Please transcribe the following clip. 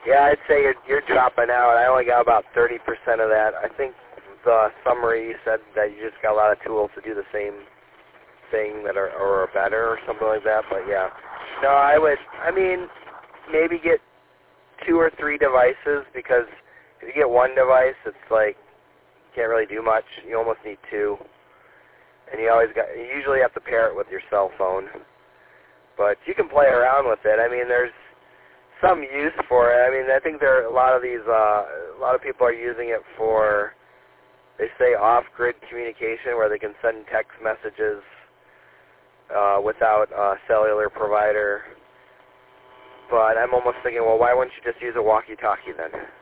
Yeah, I'd say you're dropping out. I only got about 30% of that. I think the summary you said that you just got a lot of tools to do the same thing that are better or something like that. But yeah, no, I mean, maybe get 2 or 3 devices, because if you get one device, it's like you can't really do much. You almost need 2, and you usually have to pair it with your cell phone. But you can play around with it. I mean, there's some use for it. I mean, I think there are a lot of people are using it for, they say, off-grid communication, where they can send text messages without a cellular provider. But I'm almost thinking, well, why wouldn't you just use a walkie-talkie then?